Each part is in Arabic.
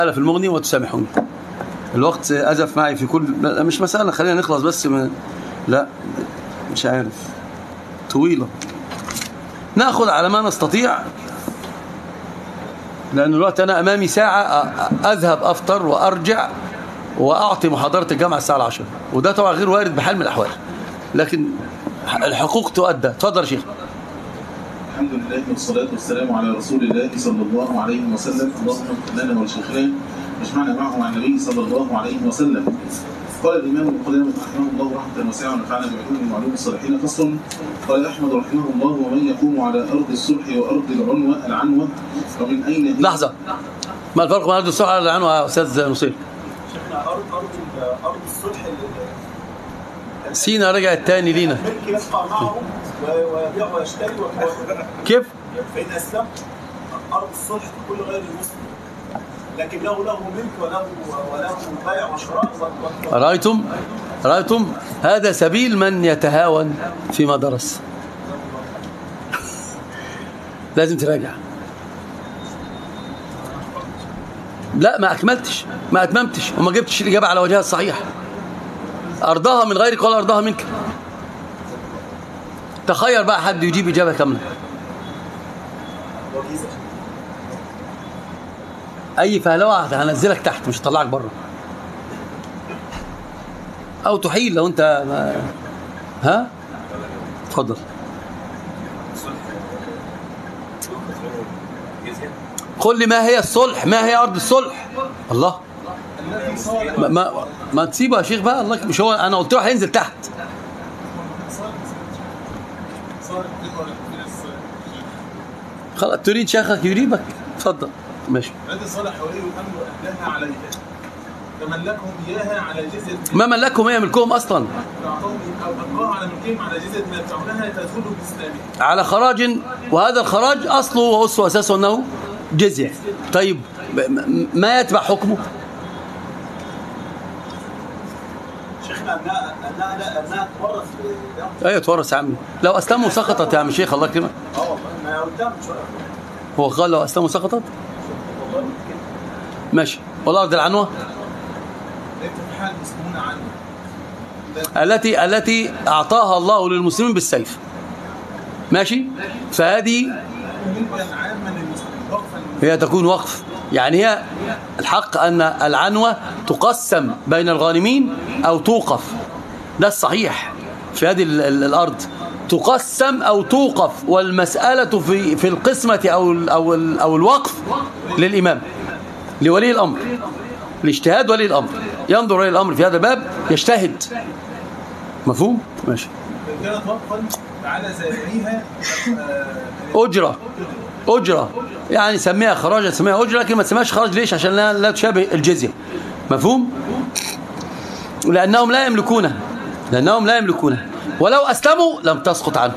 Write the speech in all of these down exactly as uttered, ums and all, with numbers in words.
في المغني وتسامحون. الوقت أزف معي في كل، مش مسألة، خلينا نخلص بس من... لا مش عارف، طويلة، نأخذ على ما نستطيع، لأن الوقت أنا أمامي ساعة أذهب أفطر وأرجع وأعطي محاضرة الجامعة الساعة العشرة، وده طبعا غير وارد بحال من الأحوال، لكن الحقوق تؤدى. تفضل يا شيخ. الحمد لله والصلاة والسلام على رسول الله صلى الله عليه وسلم. اللهم اغفر لنا ولشيخنا واجمعنا معه مع النبي صلى الله عليه وسلم. قال الإمام القدامى رحمه الله رحمة واسعة ونفعنا بعلوم وعلوم الصالحين. فصل. قال أحمد رحمه الله: ومن يقوم على أرض الصلح وأرض العنوة العنوة ومن أين؟ لحظة، ما الفرق بين أرض الصلح والعنوة يا أستاذ نصير؟ شيخنا أرض أرض أرض الصلح سينا رجع الثاني لينا. الملك يبقى معه ويبيع ويشتري وكذا. كيف؟ فإن أسلم أرض الصلح تكون غير المسلم، لكن له له ملك وله وله بيع وشراء. رأيتم؟ رأيتم؟ هذا سبيل من يتهاون فيما درس. لازم تراجع. لا ما أكملتش، ما أتممتش، وما جبتش الإجابة على وجهها الصحيح. أرضها من غيرك ولا أرضها منك؟ تخير بقى حد يجيب إجابة كاملة. أي فهلوة هنزلك تحت، مش هطلعك بره، أو تحيل لو أنت ما... ها؟ اتفضل. قل لي ما هي الصلح؟ ما هي أرض الصلح؟ الله، ما ما, ما تسيبه يا شيخ بقى. الله، مش هو أنا قلت له هينزل تحت. خلاص، تريد شيخك يريبك. اتفضل. ماشي. الذي صلح ولي الامر واهلها عليها فملكهم اياها على جزيه. ما ملكهم، هي ملكهم اصلا. اعطاهم او ابقاها على ملكهم على جزيه يدفعونها تدخل باسلامهم على خراج، وهذا الخراج اصله واصله واساسه انه جزيه. طيب ما يتبع حكمه؟ شيخنا انها انها انها تورث. ايوه تورث يا عمي. لو اسلموا سقطت يا عم شيخ، الله يكرمك. اه والله ما قدام شويه. هو قال لو اسلموا سقطت؟ ماشي. والارض العنوه التي التي اعطاها الله للمسلمين بالسيف. ماشي. فهذه هي تكون وقف، يعني هي الحق ان العنوه تقسم بين الغانمين او توقف. ده الصحيح في هذه الارض، تقسم او توقف، والمساله في في القسمه او او او الوقف للامام، لولي الامر، لاجتهاد ولي الامر. ينظر ولي الامر في هذا الباب يجتهد. مفهوم؟ ماشي. كانت وقفا على زائريها اجره اجره يعني سميها خراج، سميها اجره، لكن ما تسميهاش خراج. ليش؟ عشان لا, لا تشابه الجزيه. مفهوم؟ لانهم لا يملكونه لانهم لا يملكونه ولو اسلموا لم تسقط عنه.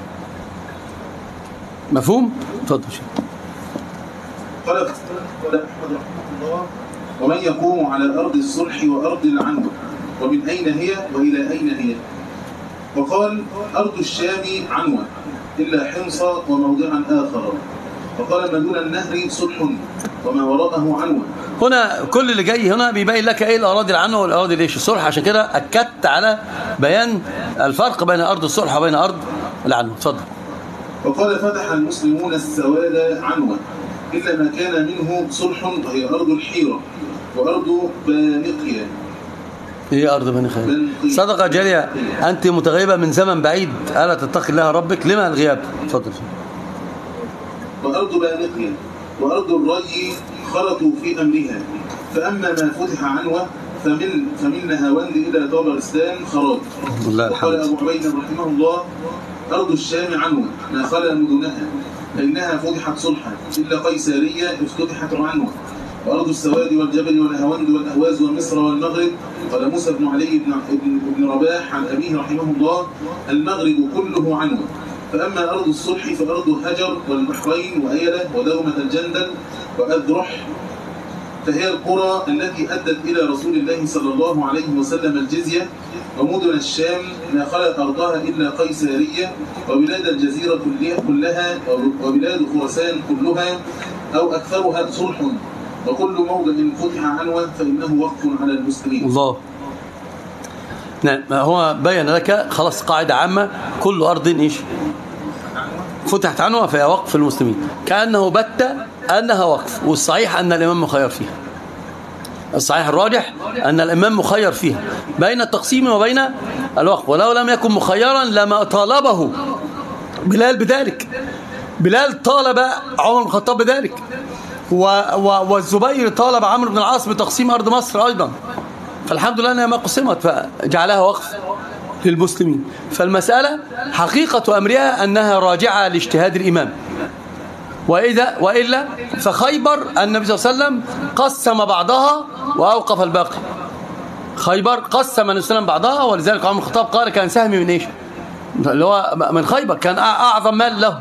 مفهوم؟ اتفضل. قال أحمد رحمه الله: ومن يقوم على أرض الصلح وأرض العنوة ومن أين هي وإلى أين هي؟ وقال: أرض الشام عنوة إلا حمص وموضعا آخر. وقال: ما دون النهر صلح وما وراءه عنوة. هنا كل اللي جاي هنا بيبين لك ايه الأراضي العنوة والأراضي ليش الصلح، عشان كده أكدت على بيان الفرق بين أرض الصلح وبين أرض العنوة. اتفضل. وقال: فتح المسلمون السواد عنوة إلا ما كان منه صلح وهي أرض الحيرة وأرض بانقية. هي أرض بانقية. صدقة جارية، أنت متغيبة من زمن بعيد، ألا تتقي الله ربك؟ لما الغياب؟ اتفضل. وأرض بانقية وأرض الري خلطوا في أمرها، فأما ما فتح عنوة فمن فمن نهاوند إلى طبرستان خراج. وقال أبو عبيد رحمه الله: أرض الشام عنوة ما خلا مدنها فإنها فتحت صلحا إلا قيسارية افتتحت عنوة. وأرض السواد والجبل والنهاوند والأهواز ومصر والمغرب. قال موسى بن علي بن, بن رباح عن أبيه رحمه الله: المغرب كله عنوة. فأما أرض الصلح فأرض هجر والبحرين وأيلة ودومة الجندل وأذرح، فهي القرى التي أدت إلى رسول الله صلى الله عليه وسلم الجزية. ومدن الشام ما خلت أرضها إلا قيسارية، وبلاد الجزيرة كلها وبلاد خراسان كلها أو أكثرها صلح وكل موضع فتح عنوة فإنه وقف على المسلمين. الله. نعم، هو بين لك خلاص قاعدة عامة: كل أرض إيش فتحت عنوة فهي وقف المسلمين، كأنه بت أنها وقف. والصحيح أن الإمام مخير فيها، الصحيح الراجح أن الإمام مخير فيها بين التقسيم وبين الوقف. ولو لم يكن مخيرا لما طالبه بلال بذلك. بلال طالب عمر بن الخطاب بذلك، و و والزبير طالب عمرو بن العاص بتقسيم أرض مصر أيضا. فالحمد لله أنها ما قسمت فجعلها وقف للمسلمين. فالمسألة حقيقة أمرها أنها راجعة لاجتهاد الإمام. وإذا وإلا فخيبر النبي صلى الله عليه وسلم قسم بعضها وأوقف الباقي. خيبر قسم النبي صلى الله عليه وسلم بعضها، ولذلك عمر بن الخطاب قال كان سهمي من إيش؟ اللي هو من خيبر، كان أعظم مال له.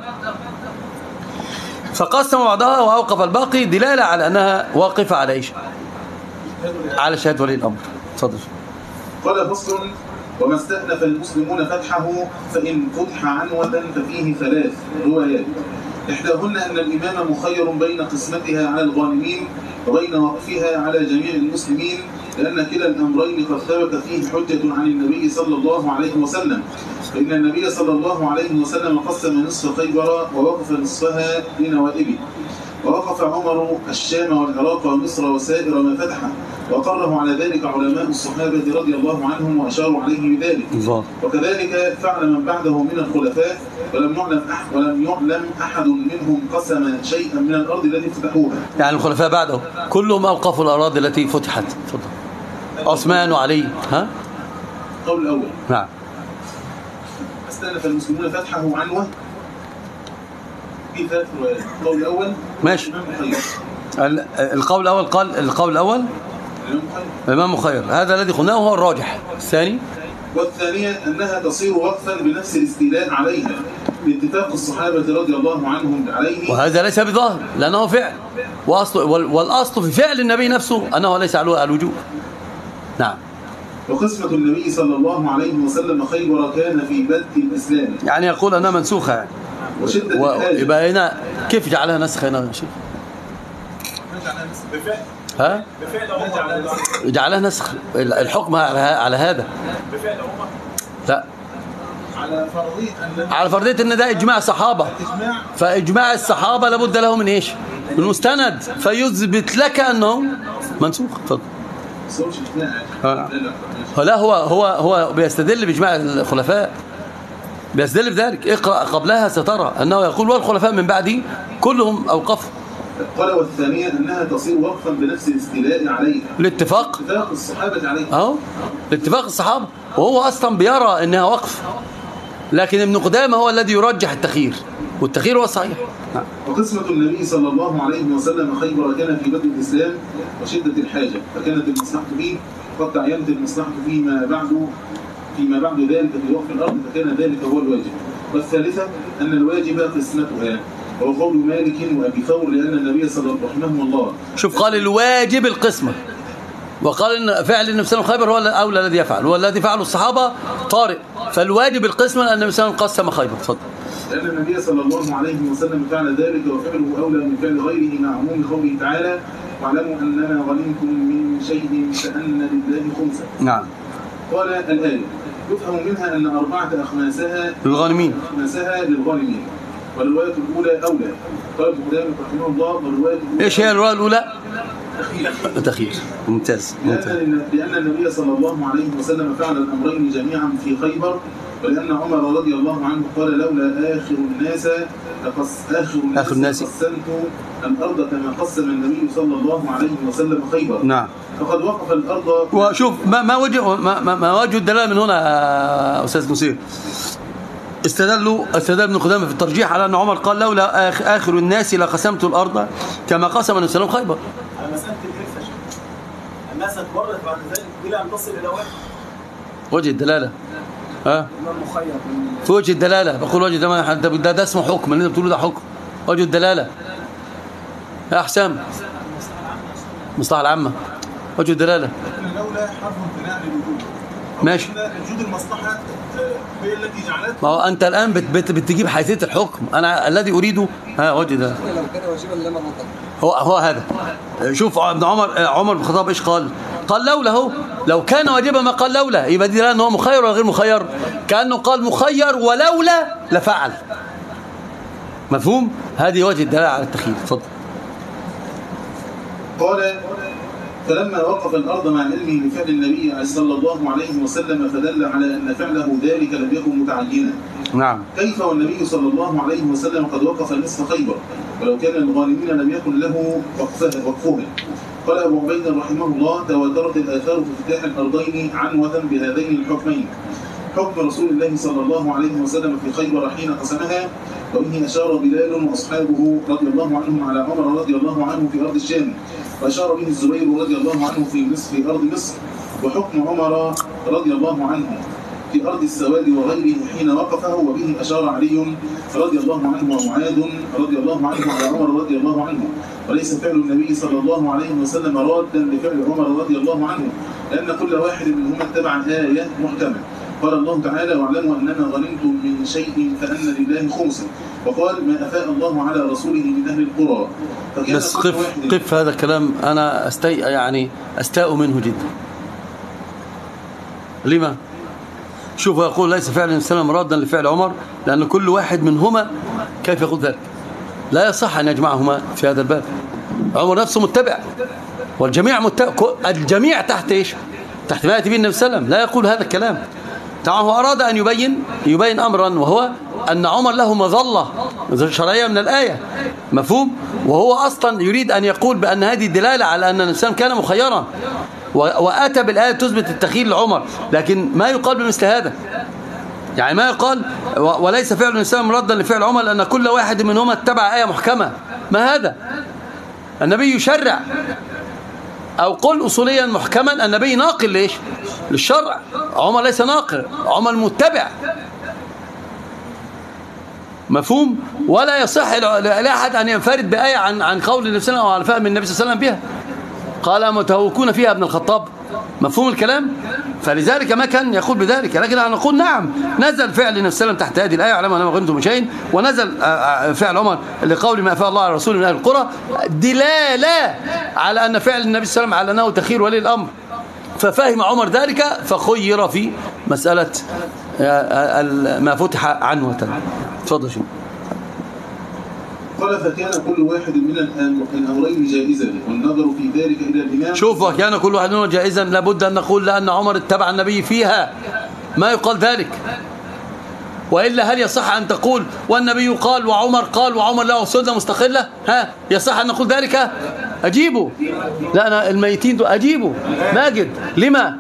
فقسم بعضها وأوقف الباقي دلالة على أنها واقفة على إيش؟ على شهادة ولي الأمر. تفضل. قال فصل: وما استأنف المسلمون فتحه فإن فتح عنوة ففيه ثلاث روايات، إحداهن أن الإمام مخير بين قسمتها على الغانمين وبين وقفها على جميع المسلمين، لأن كلا الأمرين قد ثبت فيه حجة عن النبي صلى الله عليه وسلم، فإن النبي صلى الله عليه وسلم قسم نصف خيبر ووقف نصفها لنوائبه، ووقف عمر الشام والعراق ومصر وسائر ما فتحه، وقره على ذلك علماء الصحابة رضي الله عنهم وأشاروا عليه بذلك. وكذلك فعل من بعده من الخلفاء، ولم يعلم أحد ولم يعلم أحد منهم قسم شيئا من الأرض التي فتحوها. يعني الخلفاء بعده كلهم أوقفوا الأراضي التي فتحت. تفضل. عثمان وعلي. ها؟ القول الأول. نعم. استأنف المسلمون فتحه عنوة في ثلاث روايات. القول الأول ماشي. القول الأول قال القول الأول الإمام مخير، هذا الذي قلناه هو الراجح. الثاني والثانية أنها تصير وقفا بنفس الاستيلاء عليها باتفاق الصحابة رضي الله عنهم عليه، وهذا ليس بظاهر لأنه فعل، وأصل والأصل في فعل النبي نفسه أنه ليس على الوجوب. نعم. وقسمة النبي صلى الله عليه وسلم خيبر كان في بدء الإسلام، يعني يقول أنها منسوخة يعني. وشدة و... الحاجة. يبقى هنا كيف جعلها نسخ هنا يا شيخ؟ بفعل ها؟ بفعل عمر. جعلها نسخ الحكم على على هذا. بفعل عمر. لا. على فرضية أن على فرضية أن ده إجماع صحابة، إجماع فإجماع الصحابة لابد له من إيش؟ من مستند فيثبت لك أنه منسوخ. اتفضل. لا هو هو هو بيستدل بإجماع الخلفاء، بيستدل بذلك. اقرأ قبلها سترى أنه يقول والخلفاء من بعدي كلهم أوقفوا. قال والثانية أنها تصير وقفا بنفس الاستيلاء عليها الاتفاق اتفاق الصحابة عليها. أهو الاتفاق الصحابة، وهو أصلا بيرى أنها وقف، لكن ابن قدامة هو الذي يرجح التخيير، والتخيير هو الصحيح. وقسمة النبي صلى الله عليه وسلم خيبر كان في بدء الإسلام وشدة الحاجة، فكانت المصلحة فيه قد تعينت المصلحة فيما بعد فيما بعد ذلك في وقف الأرض، فكان ذلك هو الواجب. والثالثة أن الواجب قسمتها، وهو قول مالك وأبي ثور، لأن النبي صلى الله عليه وسلم الله شوف قال الواجب القسمة، وقال إن فعل النبي صلى الله عليه وسلم خيبر هو الأولى الذي يفعل، هو الذي فعله الصحابة طارئ، فالواجب القسمة لأن النبي صلى الله عليه وسلم قسم خيبر. اتفضل. لأن النبي صلى الله عليه وسلم فعل ذلك، وفعله أولى من فعل غيره مع عموم قوله تعالى: واعلموا أنما غنمتم من شيء فأن لله خمسه. نعم. قال الآية: يفهم منها أن أربعة أخماسها للغانمين أخماسها للغانمين، والرواية الأولى أولى. قال ابن قدامة رحمه الله: والرواية الأولى إيش هي الرواية الأولى؟ تخيير. ممتاز. ممتاز. لأن لأن النبي صلى الله عليه وسلم فعل الأمرين جميعا في خيبر، ولأن عمر رضي الله عنه قال: لولا آخر الناس لقص آخر الناس, آخر الناس قسمت الأرض كما قسم النبي صلى الله عليه وسلم خيبر. نعم. فقد وقف الأرض. وشوف ما ما وجه ما, ما, ما وجه الدلالة من هنا أستاذ نصير؟ استدلوا استدل ابن قدامة في الترجيح على أن عمر قال: لولا آخر الناس لقسمت الأرض كما قسم النبي صلى الله عليه وسلم خيبر. على مسألة الإرث الناس اتمرت بعد ذلك إلى أن تصل إلى واحد. وجه الدلالة ها؟ في وجه الدلالة بقول وجه الدلالة ده, ده, ده اسمه حكم، اللي انت بتقوله ده حكم. وجه الدلالة يا حسام مصلحة العامة، وجه الدلالة لولا حرف امتناع للوجود. ماشي. وجود المصلحة هي التي جعلت. ما هو أنت الآن بت بت بتجيب حيثية الحكم، أنا الذي أريده ها وجه ده. لو كان واجبا لما مطلق هو هو هذا. شوف ابن عمر عمر بن الخطاب ايش قال؟ قال لولا هو لو كان واجبا ما قال لولا، يبقى دي لأنه هو مخير ولا غير مخير؟ كأنه قال مخير ولولا لفعل. مفهوم؟ هذه وجه الدلالة على التخيير. اتفضل. قال فلما وقف الأرض مع علمه بفعل النبي صلى الله عليه وسلم فدل على أن فعله ذلك لم يكن متعينا. نعم. كيف والنبي صلى الله عليه وسلم قد وقف نصف خيبر ولو كان الغانمين لم يكن له وقفها وقفها. قال أبو عبيد رحمه الله تواترت الآثار في افتتاح الأرضين عنوة بهذين الحكمين، حكم رسول الله صلى الله عليه وسلم في خيبر حين قسمها، وبه أشار بلال وأصحابه رضي الله عنهم على عمر رضي الله عنه في أرض الشام، وأشار به الزبير رضي الله عنه في مصر في أرض مصر، وحكم عمر رضي الله عنه في أرض السواد وغيره حين وقفه، وبه أشار علي رضي الله عنه ومعاذ رضي الله عنه على عمر رضي الله عنه. وليس فعل النبي صلى الله عليه وسلم رادا لفعل عمر رضي الله عنه، لأن كل واحد منهما اتبع آية محكمة. قال الله تعالى واعلموا أنما غنمتم من شيء فأن لله خمسه، وقال ما أفاء الله على رسوله من أهل القرى. بس قف قف هذا الكلام أنا أستي يعني أستاء منه جدا. لما؟ شوفوا يقول ليس فعل النبي صلى الله عليه وسلم رادا لفعل عمر، لأن كل واحد منهما كيف يقول ذلك؟ لا يصح أن يجمعهما في هذا الباب. عمر نفسه متبع والجميع متبع، الجميع تحت إيش؟ تحت ما يأتي به النبي صلى الله عليه وسلم. لا يقول هذا الكلام. طبعا هو أراد أن يبين يبين أمرا، وهو أن عمر له مظلة شرعية من الآية. مفهوم؟ وهو أصلا يريد أن يقول بأن هذه دلالة على أن الإنسان كان مخيرا، وأتى بالآية تثبت التخيير لعمر، لكن ما يقال بمثل هذا. يعني ما يقال وليس فعل الإنسان مردا لفعل عمر لأن كل واحد منهما اتبع آية محكمة. ما هذا؟ النبي يشرع، أو قل أصوليا محكما، النبي ناقل ليش؟ للشرع. عمر ليس ناقل، عمر متبع. مفهوم؟ ولا يصح لأحد أن ينفرد بآية عن عن قول النبي صلى الله عليه وسلم أو عن فهم النبي صلى الله عليه وسلم بها. قال متهوكون فيها ابن الخطاب. مفهوم الكلام؟ فلذلك ما كان يقول بذلك، لكن أنا نقول نعم نزل فعل النبي صلى الله عليه وسلم تحت هذه الآية على ما غنمتم من شيء، ونزل فعل عمر لقول ما أفاء الله على رسوله من أهل القرى دلالة على أن فعل النبي صلى الله عليه وسلم على أنه تخيير ولي الأمر. ففهم عمر ذلك فخير في مسألة ما فتح عنه. تفضل شيء. قال فكان كل واحد من الأمرين جائزا والنظر في ذلك إلى الإمام. شوف كان كل واحد منهم جائزا، لابد أن نقول لأن عمر اتبع النبي فيها، ما يقال ذلك. وإلا هل يصح أن تقول والنبي قال وعمر قال وعمر له سنة مستقلة؟ ها يصح أن نقول ذلك؟ أجيبوا. لا أنا الميتين دول أجيبوا. ماجد لما؟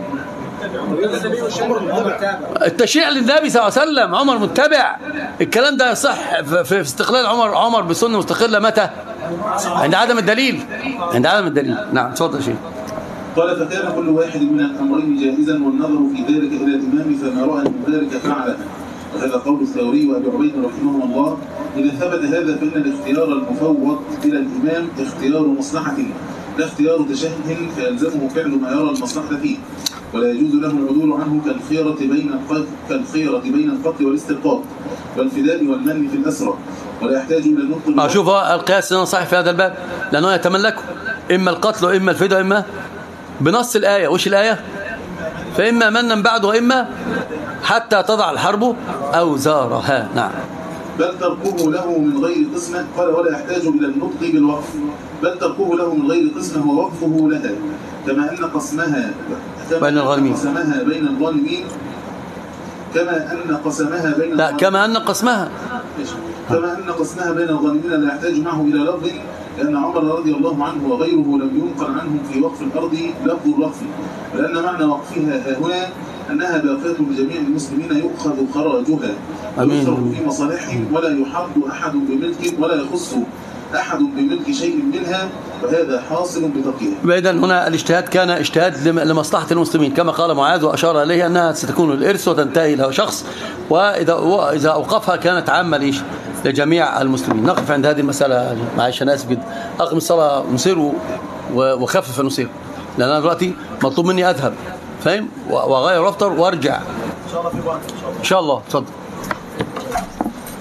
التشريع للنبي صلى الله عليه وسلم، عمر متبع. الكلام ده يصح في استقلال عمر عمر بسنة مستقلة متى؟ عند عدم الدليل. عند عدم الدليل. نعم تفضل شيء. قال فكان كل واحد من الأمرين جائزا والنظر في ذلك إلى الإمام فما رأى من ذلك فعله. وهذا قول الثوري وأبي عبيد رحمه الله. إذا ثبت هذا فإن الاختيار المفوض إلى الإمام اختيار مصلحة لا اختيار تشهي، فيلزمه فعل ما يرى المصلحة فيه، ولا يجوز له العدول عنه كالخيرة بين القتل كالخيرة بين القتل والاستلقاء والفداء والمن في الأسرى، ولا يحتاج إلى النطق. اه شوف القياس صحيح في هذا الباب، لأنه يتملكه إما القتل وإما الفداء وإما بنص الآية. وش الآية؟ فإما منا بعد وإما حتى تضع الحرب أوزارها. نعم. بل تركه له من غير قسمة. قال ولا يحتاج إلى النطق بالوقف، بل تركه له من غير قسمة ووقفه لها، كما أن قسمها بين الغانمين قسمها بين الغانمين كما أن قسمها بين لا كما أن قسمها كما أن قسمها بين الغانمين لا يحتاج معه إلى لفظ، لأن عمر رضي الله عنه وغيره لم ينقل عنهم في وقف الأرض لفظ الوقف، ولأن معنى وقفها هنا أنها باقية لجميع المسلمين يؤخذ خراجها ويصرف في مصالحهم، ولا يحض أحد بملك ولا يخص أحد بملك شيء منها، وهذا حاصل بتقييدها. إذن هنا الاجتهاد كان اجتهاد لمصلحة المسلمين، كما قال معاذ وأشار إليه أنها ستكون الإرث وتنتهي إلى شخص، وإذا إذا أوقفها كانت عامة ليش لجميع المسلمين. نقف عند هذه المسألة. معلش أنا آسف جدا. أقم الصلاة نصير وخفف نصير، لأن أنا دلوقتي مطلوب مني أذهب، فاهم، وأغير وأفطر وأرجع إن شاء الله. في وقت إن شاء الله. اتفضل.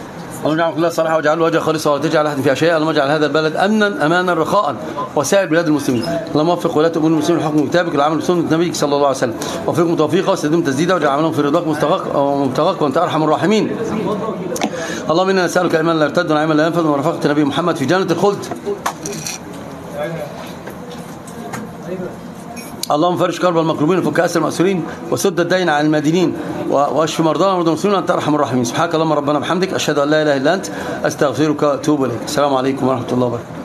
اللهم اجعل كلها صالحة واجعل وجهها خالصا ولا تجعل أحد فيها شيئا. اللهم اجعل هذا البلد أمنا أمانا رخاء وسائر بلاد المسلمين. اللهم وفق ولاة أمور المسلمين لحكم كتابك والعمل بسنة نبيك صلى الله عليه وسلم. وفقهم توفيقا وسددهم تسديدا واجعل عملهم في رضاك مستغاق وأنت أرحم الراحمين. اللهم إنا نسألك إيمانا لا يرتد ونعيما لا ينفذ ورفقة نبي محمد في جنة الخلد. اللهم فرج كرب المكروبين وفك أسر المأسورين وسد الدين عن المدينين واشف مرضانا ومرضى المسلمين وأنت أرحم الراحمين. سبحانك اللهم ربنا بحمدك أشهد أن لا إله إلا أنت أستغفرك وأتوب إليك. السلام عليكم ورحمة الله وبركاته.